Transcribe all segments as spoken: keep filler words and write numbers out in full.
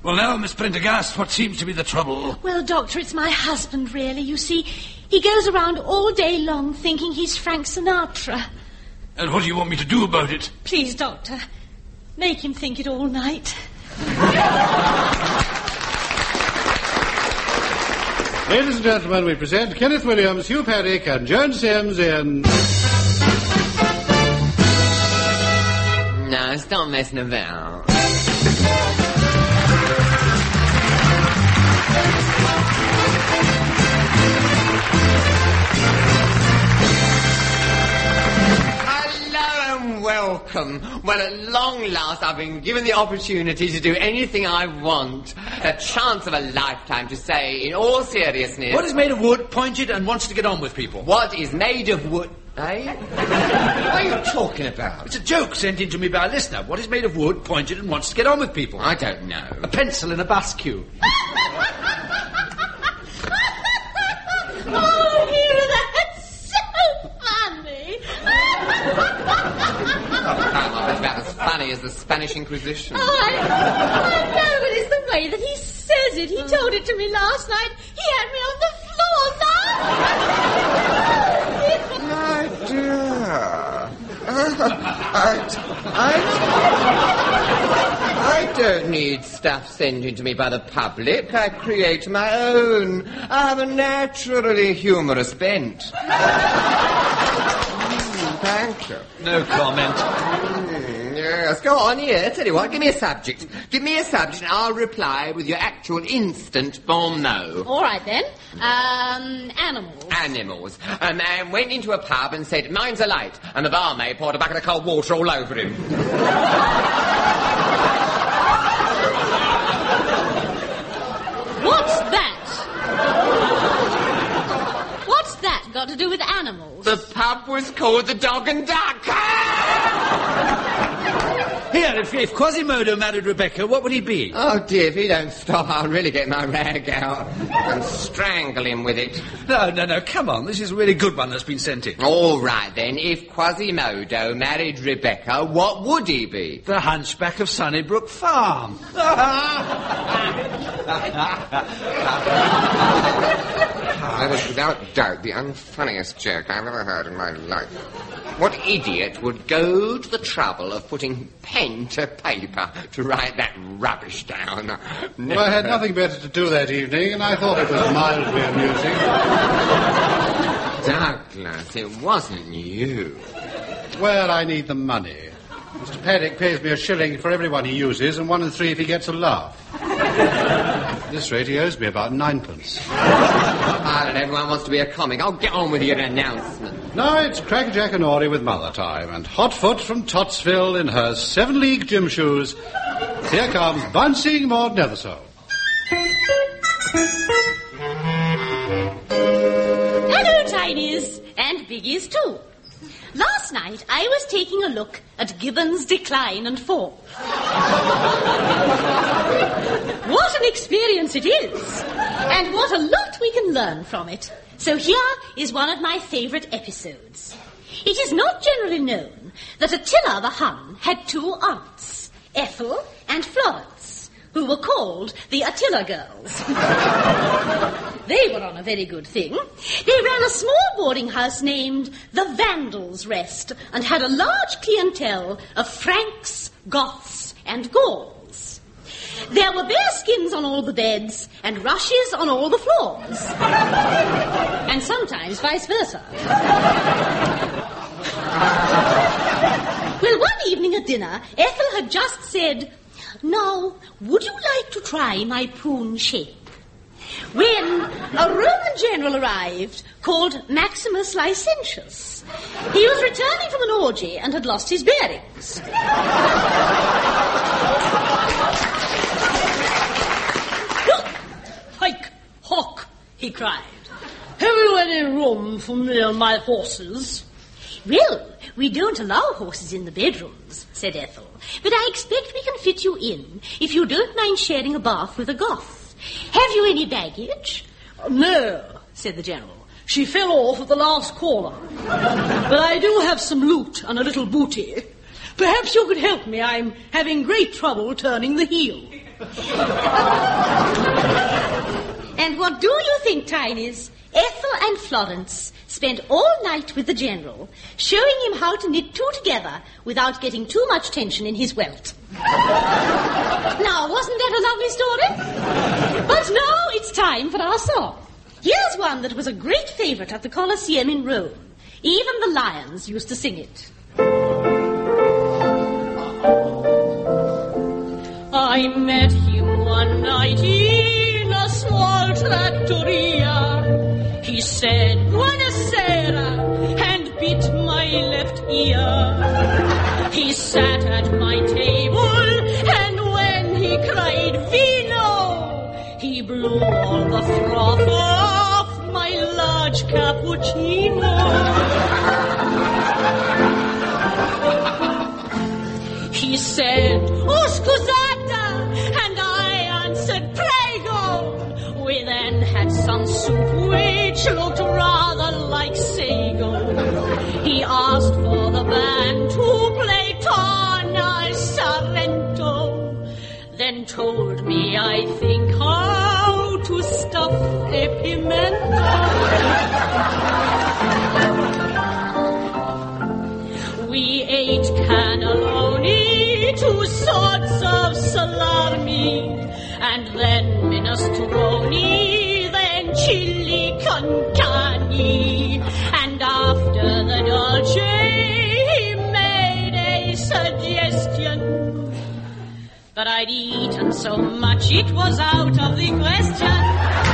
Well, now, Miss Prendergast, what seems to be the trouble? Well, Doctor, it's my husband, really. You see, he goes around all day long thinking he's Frank Sinatra. And what do you want me to do about it? Please, Doctor, make him think it all night. Ladies and gentlemen, we present Kenneth Williams, Hugh Paddick, and Joan Sims in... No, stop messing about. Welcome. Well, at long last, I've been given the opportunity to do anything I want. A chance of a lifetime to say, in all seriousness... What is made of wood, pointed, and wants to get on with people? What is made of wood... Eh? What are you talking about? It's a joke sent in to me by a listener. What is made of wood, pointed, and wants to get on with people? I don't know. A pencil in a bus queue. Oh, hear that? So funny. Oh, come on, it's about as funny as the Spanish Inquisition. Oh, I, I know, but it's the way that he says it. He told it to me last night. He had me on the floor laughing. My dear. I, I, I don't need stuff sent in to me by the public. I create my own. I have a naturally humorous bent. mm, thank you. No comment. Mm, yes, go on, here. Tell you what, give me a subject. Give me a subject and I'll reply with your actual instant bon mot. All right, then. Um, animals. Animals. A man went into a pub and said, "Mine's a light," and the barmaid poured a bucket of cold water all over him. What's that? What's that got to do with animals? The pub was called the Dog and Duck. Here, if, if Quasimodo married Rebecca, what would he be? Oh, dear, if he don't stop, I'll really get my rag out and strangle him with it. No, no, no, come on. This is a really good one that's been sent in. All right, then. If Quasimodo married Rebecca, what would he be? The Hunchback of Sunnybrook Farm. That is without doubt the unfunniest joke I've ever heard in my life. What idiot would go to the trouble of putting pen to paper to write that rubbish down? Well, I had nothing better to do that evening, and I thought it was mildly amusing. Douglas, it wasn't you. Well, I need the money. Mister Paddick pays me a shilling for every one he uses, and one in three if he gets a laugh. At this rate, he owes me about ninepence. Ah, and everyone wants to be a comic. I'll get on with your announcement. No, it's Crackerjack and Orry with Mother time, and Hotfoot from Tottsville in her seven-league gym shoes. Here comes Bouncing Maud Nethersole. Hello, Tinies, and Biggies, too. Last night, I was taking a look at Gibbon's Decline and Fall. What an experience it is! And what a lot we can learn from it. So here is one of my favourite episodes. It is not generally known that Attila the Hun had two aunts, Ethel and Florence, who were called the Attila Girls. They were on a very good thing. They ran a small boarding house named the Vandals' Rest and had a large clientele of Franks, Goths, and Gauls. There were bearskins on all the beds and rushes on all the floors. And sometimes vice versa. Well, one evening at dinner, Ethel had just said, "Now, would you like to try my prune shape?" When a Roman general arrived called Maximus Licentius. He was returning from an orgy and had lost his bearings. "Hike, hawk," he cried. "Have you any room for me and my horses?" "Well, we don't allow horses in the bedrooms," said Ethel. "But I expect we can fit you in if you don't mind sharing a bath with a Goth. Have you any baggage?" "No," said the general. "She fell off at the last corner. But I do have some loot and a little booty. Perhaps you could help me. I'm having great trouble turning the heel." And what do you think, Tinies? Ethel and Florence spent all night with the General, showing him how to knit two together without getting too much tension in his welt. Now, wasn't that a lovely story? But now it's time for our song. Here's one that was a great favourite at the Colosseum in Rome. Even the lions used to sing it. I met him one night in a small trattoria. He said, Buonasera, and bit my left ear. He sat at my table, and when he cried vino, he blew all the froth off my large cappuccino. He said, oh, scusata, and I answered, prego. We then had some soup which looked rather like sago. He asked for the band to play Torna Sorrento, then told me, I think, how to stuff a pimento. We ate cannelloni, two sorts of salami, and then minestrone, then chili con carne. And after the dolce, he made a suggestion. But I'd eaten so much it was out of the question.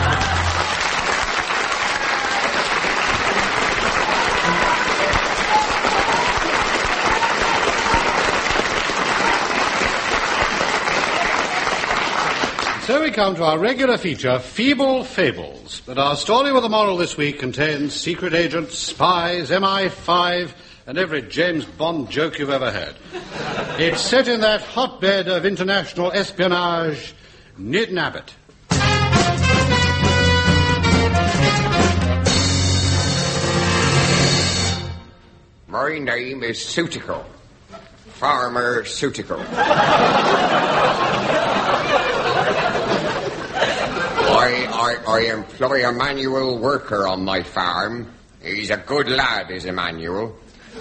So we come to our regular feature, Feeble Fables. But our story with a moral this week contains secret agents, spies, M I five, and every James Bond joke you've ever heard. It's set in that hotbed of international espionage, Nid Nabbit. My name is Suitical. Farmer Suitical. I, I, I employ a manual worker on my farm. He's a good lad, is Emmanuel.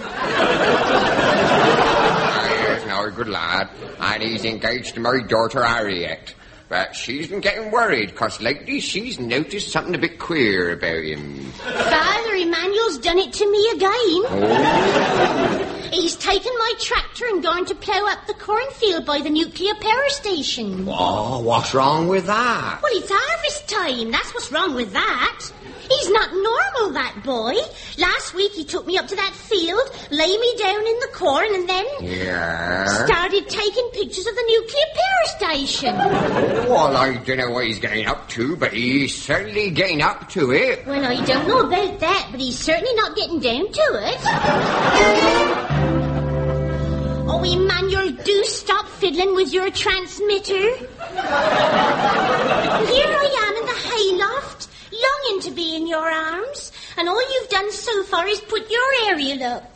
Yes, no, a good lad. And he's engaged to my daughter Harriet. But she's been getting worried, because lately she's noticed something a bit queer about him. Father, Emmanuel's done it to me again. Oh. He's taken my tractor and gone to plough up the cornfield by the nuclear power station. Oh, what's wrong with that? Well, it's harvest time. That's what's wrong with that. He's not normal, that boy. Last week he took me up to that field, lay me down in the corn, and then... Yeah? Started taking pictures of the nuclear power station. Well, I don't know what he's getting up to, but he's certainly getting up to it. Well, I don't know about that, but he's certainly not getting down to it. Oh, Emmanuel, do stop fiddling with your transmitter. Here I am in the hayloft, longing to be in your arms, and all you've done so far is put your aerial up.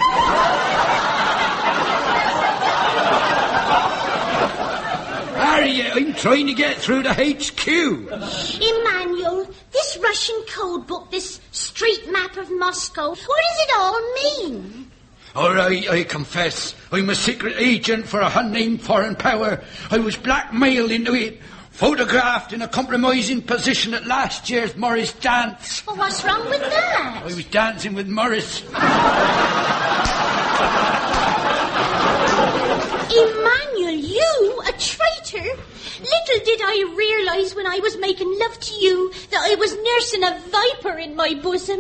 Harriet, I'm trying to get through to H Q. Emmanuel, this Russian code book, this street map of Moscow, what does it all mean? All right, I confess. I'm a secret agent for a unnamed foreign power. I was blackmailed into it, photographed in a compromising position at last year's Morris dance. Well, what's wrong with that? I was dancing with Morris. Emmanuel, you, a traitor? Little did I realise when I was making love to you that I was nursing a viper in my bosom.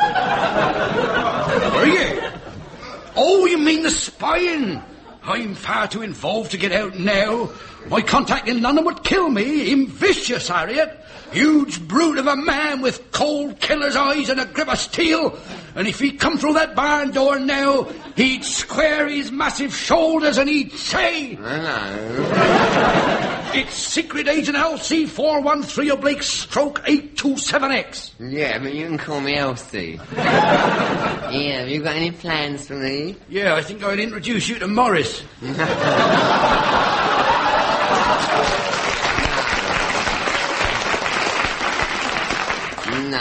Were you? Oh, you mean the spying? I'm far too involved to get out now. My contact in London would kill me. Him vicious, Harriet. Huge brute of a man with cold killer's eyes and a grip of steel. And if he'd come through that barn door now, he'd square his massive shoulders and he'd say... Hello. It's Secret Agent L C four one three oblique stroke eight two seven X. Yeah, but you can call me Elsie. Yeah, have you got any plans for me? Yeah, I think I'd introduce you to Morris.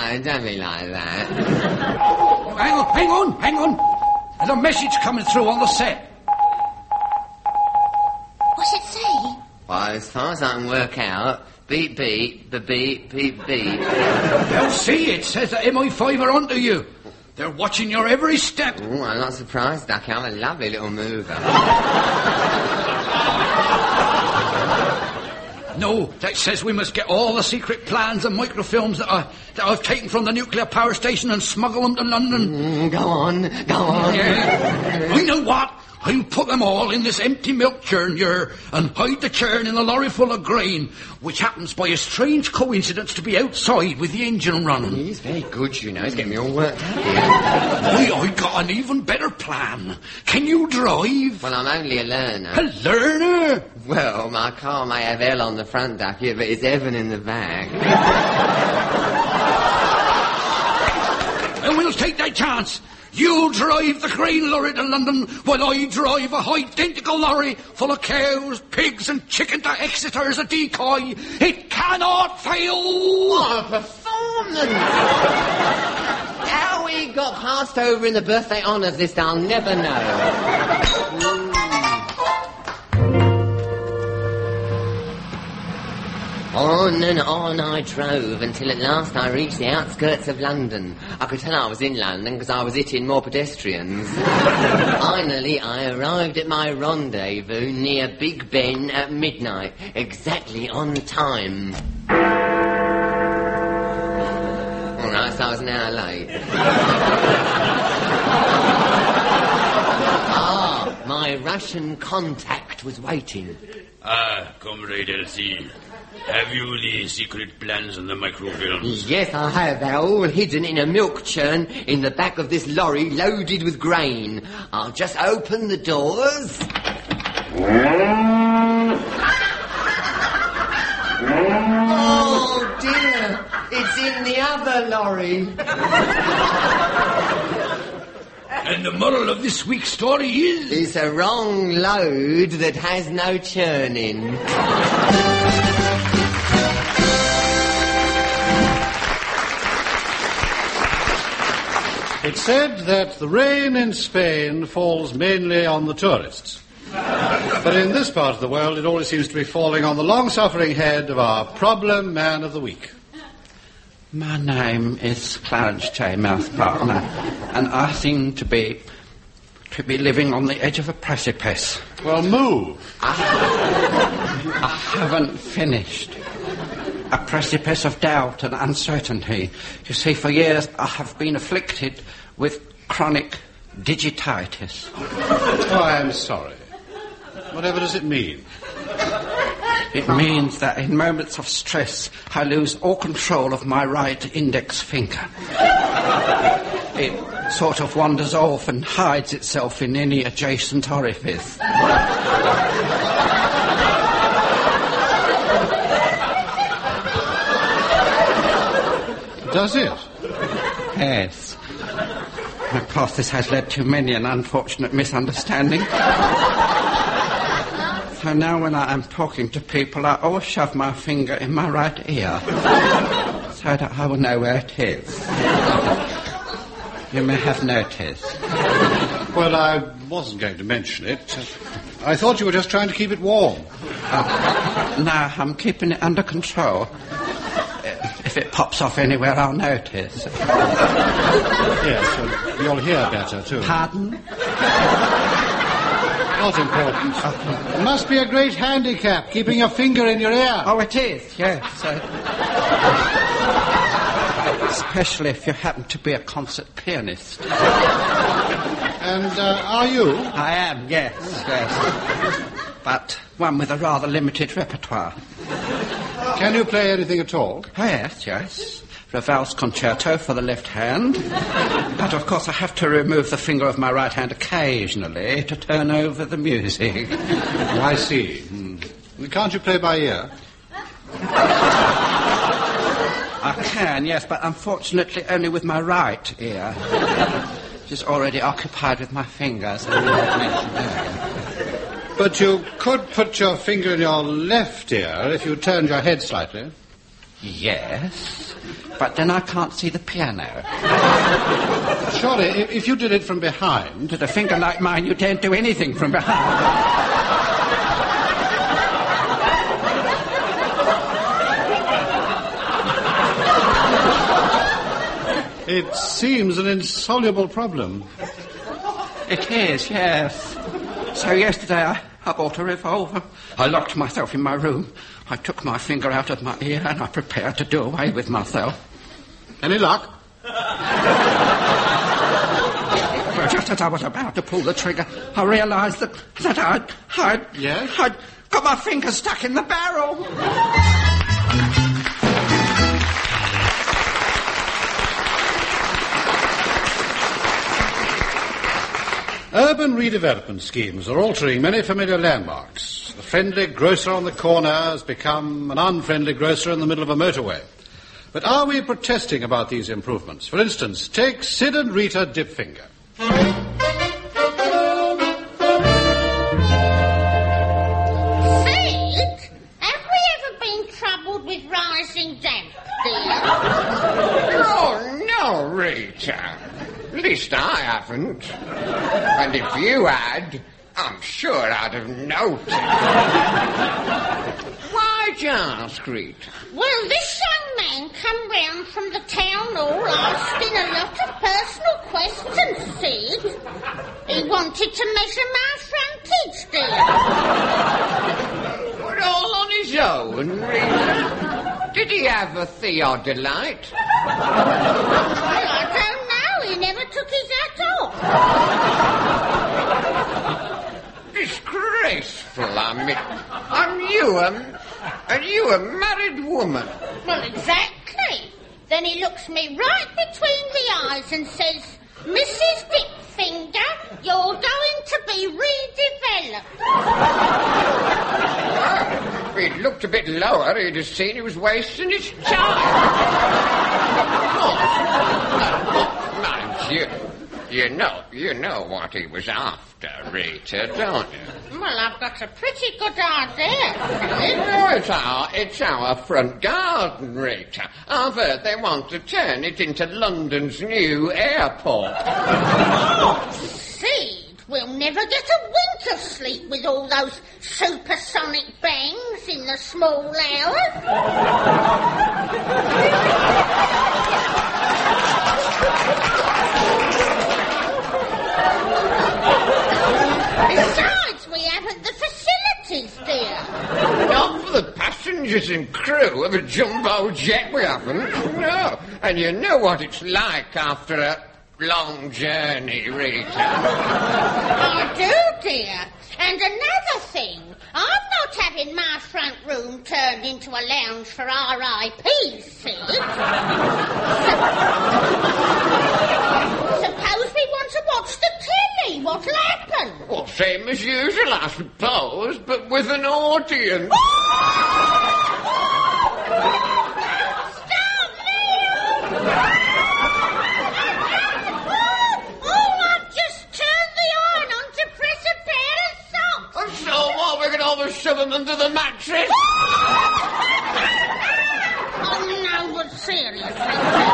no, don't be like that. Hang on, hang on, hang on. There's a message coming through on the set. What's it say? Well, as far as I can work out, beep, beep, beep, beep, beep, beep. They'll see it says that M I five are onto you. They're watching your every step. Ooh, I'm not surprised, Ducky. I'm a lovely little mover. No, that says we must get all the secret plans and microfilms that, I, that I've taken from the nuclear power station and smuggle them to London. Mm, go on, go on. Yeah. I know what. I'll put them all in this empty milk churn here and hide the churn in a lorry full of grain, which happens by a strange coincidence to be outside with the engine running. He's very good, you know. He's getting me all worked up here. Why, I got an even better plan. Can you drive? Well, I'm only a learner. A learner? Well, my car may have L on the front, Ducky, but it's Evan in the back. And we'll take that chance. You drive the grain lorry to London while I drive a identical lorry full of cows, pigs and chicken to Exeter as a decoy. It cannot fail! What a performance! How we got passed over in the birthday honours list, I'll never know. Mm. On and on I drove until at last I reached the outskirts of London. I could tell I was in London because I was hitting more pedestrians. Finally, I arrived at my rendezvous near Big Ben at midnight, exactly on time. All right, so I was an hour late. Ah, my Russian contact was waiting. Ah, Comrade L C. Have you the secret plans and the microfilms? Yes, I have. They're all hidden in a milk churn in the back of this lorry loaded with grain. I'll just open the doors. Oh, dear. It's in the other lorry. And the moral of this week's story is... It's a wrong load that has no churning. It's said that the rain in Spain falls mainly on the tourists. But in this part of the world, it always seems to be falling on the long-suffering head of our problem man of the week. My name is Clarence J. Mouthpartner, and I seem to be to be living on the edge of a precipice. Well, move. I, I haven't finished. A precipice of doubt and uncertainty. You see, for years I have been afflicted with chronic digititis. Oh, I'm sorry. Whatever does it mean? It means that in moments of stress, I lose all control of my right index finger. It sort of wanders off and hides itself in any adjacent orifice. Does it? Yes. Of course, this has led to many an unfortunate misunderstanding. So now when I am talking to people, I always shove my finger in my right ear so that I will know where it is. You may have noticed. Well, I wasn't going to mention it. I thought you were just trying to keep it warm. Uh, no, I'm keeping it under control. If it pops off anywhere, I'll notice. Yes, well, you'll hear better, too. Pardon? Not important. It must be a great handicap, keeping your finger in your ear. Oh, it is, yes. Uh, especially if you happen to be a concert pianist. And uh, are you? I am, yes, yes. But one with a rather limited repertoire. Can you play anything at all? Oh, yes, yes. Ravel's concerto for the left hand. But, of course, I have to remove the finger of my right hand occasionally to turn over the music. I see. Hmm. Can't you play by ear? I can, yes, but unfortunately only with my right ear. Which is already occupied with my fingers. But you could put your finger in your left ear if you turned your head slightly. Yes, but then I can't see the piano. Surely, if, if you did it from behind... With a finger like mine, you daren't do anything from behind. It seems an insoluble problem. It is, yes. So yesterday I, I bought a revolver. I locked myself in my room. I took my finger out of my ear and I prepared to do away with myself. Any luck? Well, just as I was about to pull the trigger, I realised that, that I'd, I'd, Yes? I'd got my finger stuck in the barrel. Urban redevelopment schemes are altering many familiar landmarks. The friendly grocer on the corner has become an unfriendly grocer in the middle of a motorway. But are we protesting about these improvements? For instance, take Sid and Rita Dipfinger. Sid, have we ever been troubled with rising damp, dear? Oh, no, Rita. At least I haven't. And if you had, I'm sure I'd have noticed. Why'd you ask, Rita? Well, this young man come round from the town hall asking a lot of personal questions, Sid. He wanted to measure my frontage, dear. What, all on his own, Rita? Did he have a theodolite? Well, I don't know. He never took his hat off. Disgraceful, I mean. Are you a... Are you a married woman? Well, exactly. Then he looks me right between the eyes and says, Missus Dipfinger, you're going to be redeveloped. If he'd looked a bit lower, he'd have seen he was wasting his time. Mind you, you know, you know what he was after, Rita, don't you? Well, I've got a pretty good idea. No, it's our, it's our front garden, Rita. I've heard they want to turn it into London's new airport. Sid, we'll never get a wink of sleep with all those supersonic bangs in the small hours. Besides, we haven't the facilities, dear. Not for the passengers and crew of a jumbo jet, we haven't. No. And you know what it's like after a long journey, Rita. I do, dear. And another thing, I'm not having my front room turned into a lounge for R I P, Sid. Suppose we want to watch the telly. What'll happen? Well, same as usual, I suppose, but with an audience. Stop me! Oh, I've just turned the iron on to press a pair of socks. And so what, we're going to always shove them under the mattress? Oh, no, but seriously.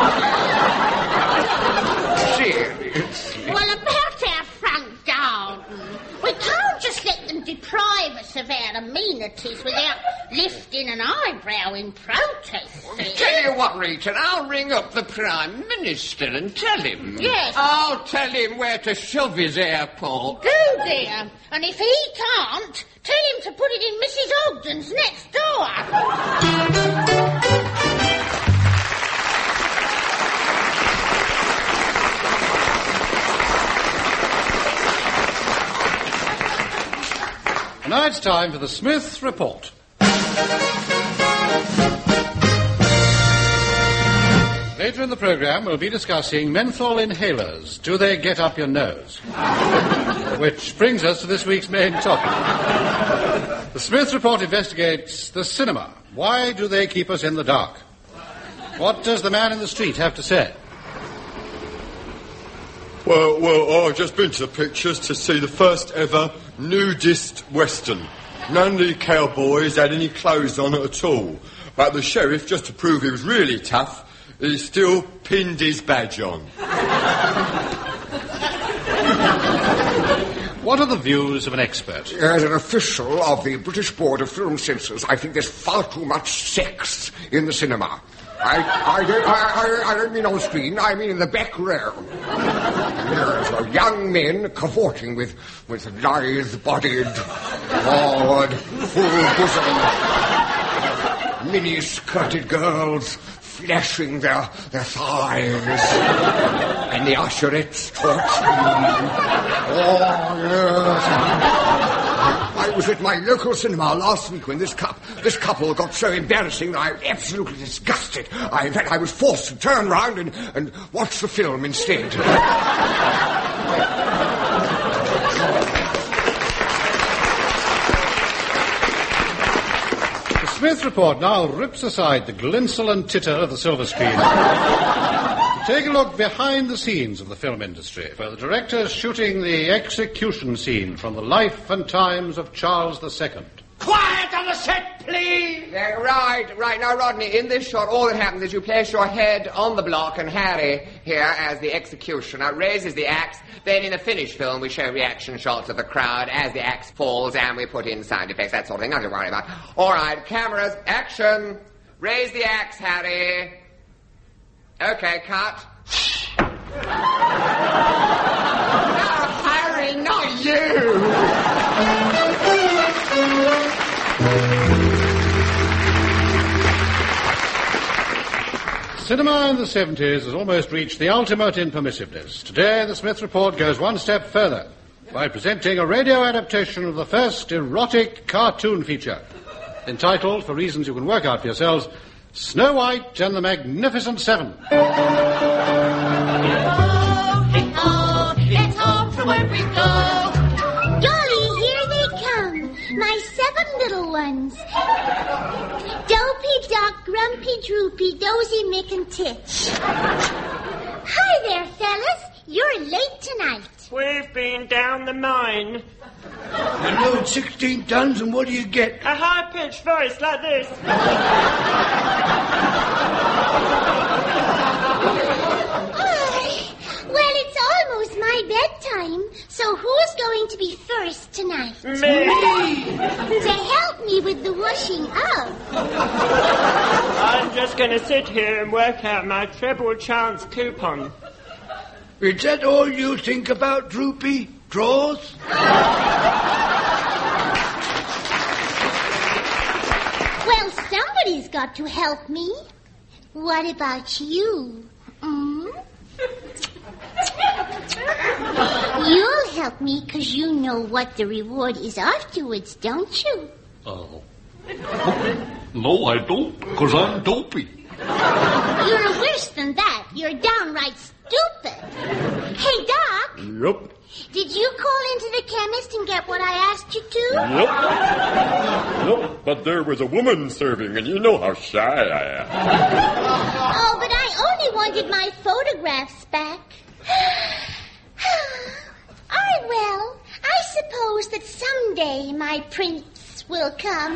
Seriously? Well, about our front garden, we can't just let them deprive us of our amenities without lifting an eyebrow in protest. Tell you what, Rita, I'll ring up the Prime Minister and tell him. Yes. I'll tell him where to shove his airport. Do, dear. And if he can't, tell him to put it in Missus Ogden's next door. Now it's time for the Smith Report. Later in the programme, we'll be discussing menthol inhalers. Do they get up your nose? Which brings us to this week's main topic. The Smith Report investigates the cinema. Why do they keep us in the dark? What does the man in the street have to say? Well, well, I've just been to the pictures to see the first ever nudist western. None of the cowboys had any clothes on at all. But the sheriff, just to prove he was really tough, he still pinned his badge on. What are the views of an expert? As an official of the British Board of Film Censors, I think there's far too much sex in the cinema. I, I, don't, I, I, I don't mean on screen, I mean in the back row. There's uh, young men cavorting with, with lithe-bodied, forward, full-bosom, mini-skirted girls flashing their, their thighs. And the usherettes torch me. Oh, yes. I was at my local cinema last week when this cup, this couple got so embarrassing that I was absolutely disgusted. I, in fact, I was forced to turn round and, and watch the film instead. The Smith Report now rips aside the glinsel and titter of the silver screen. Take a look behind the scenes of the film industry, where the director's shooting the execution scene from the life and times of Charles the Second. Quiet on the set, please! Yeah, right, right. Now, Rodney, in this shot, all that happens is you place your head on the block, and Harry, here, as the executioner, raises the axe. Then in the finished film, we show reaction shots of the crowd as the axe falls, and we put in sound effects, that sort of thing. Nothing to worry about. All right, cameras, action. Raise the axe, Harry. Okay, cut. No, Harry, not you! Cinema in the seventies has almost reached the ultimate in permissiveness. Today, the Smith Report goes one step further by presenting a radio adaptation of the first erotic cartoon feature, entitled, for reasons you can work out for yourselves, Snow White and the Magnificent Seven. Oh, oh, it's home from where we go. Dolly, here they come, my seven little ones. Dopey, Doc, Grumpy, Droopy, Dozy, Mick, and Titch. Hi there, fellas. You're late tonight. We've been down the mine. I load sixteen tons, and what do you get? A high-pitched voice like this. Well, it's almost my bedtime, so who's going to be first tonight? Me! To help me with the washing up. I'm just going to sit here and work out my treble chance coupon. Is that all you think about, Droopy? Draws? Well, somebody's got to help me. What about you? Mm? You'll help me because you know what the reward is afterwards, don't you? Oh. No, I don't, because I'm dopey. You're worse than that. You're downright stupid. Hey, Doc. Yep. Did you call into the chemist and get what I asked you to? Yep. Yep, but there was a woman serving, and you know how shy I am. Oh, but I only wanted my photographs back. All right, well, I suppose that someday my prince will come.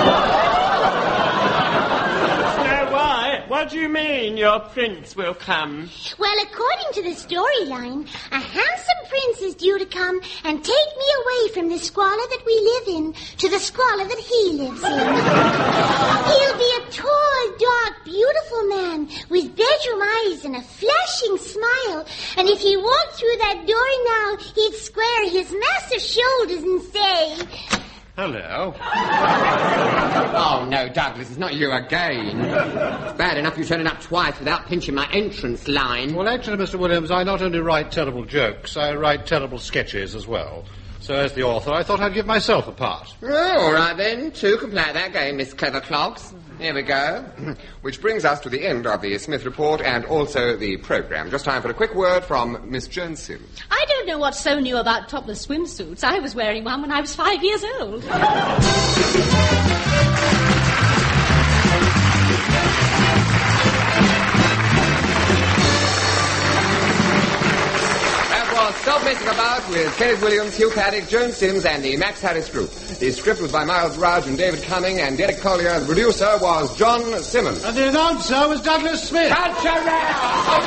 Snow White, what do you mean your prince will come? Well, according to the storyline, a handsome prince is due to come and take me away from the squalor that we live in to the squalor that he lives in. He'll be a tall, dark, beautiful man with bedroom eyes and a flashing smile. And if he walked through that door now, he'd square his massive shoulders and say... Hello. Oh, no, Douglas, it's not you again. It's bad enough you turning up twice without pinching my entrance line. Well, actually, Mister Williams, I not only write terrible jokes, I write terrible sketches as well. So as the author, I thought I'd give myself a part. Oh, all right, then. Two can play at that game, Miss Clever Clogs. Here we go. Which brings us to the end of the Smith Report and also the programme. Just time for a quick word from Miss Johnson. I don't know what's so new about topless swimsuits. I was wearing one when I was five years old. That was Submit messing about with Kenneth Williams, Hugh Paddock, Joan Sims, and the Max Harris Group. The script was by Miles Rudge and David Cumming, and Derek Collier. The producer was John Simmons. And the announcer was Douglas Smith. Culture!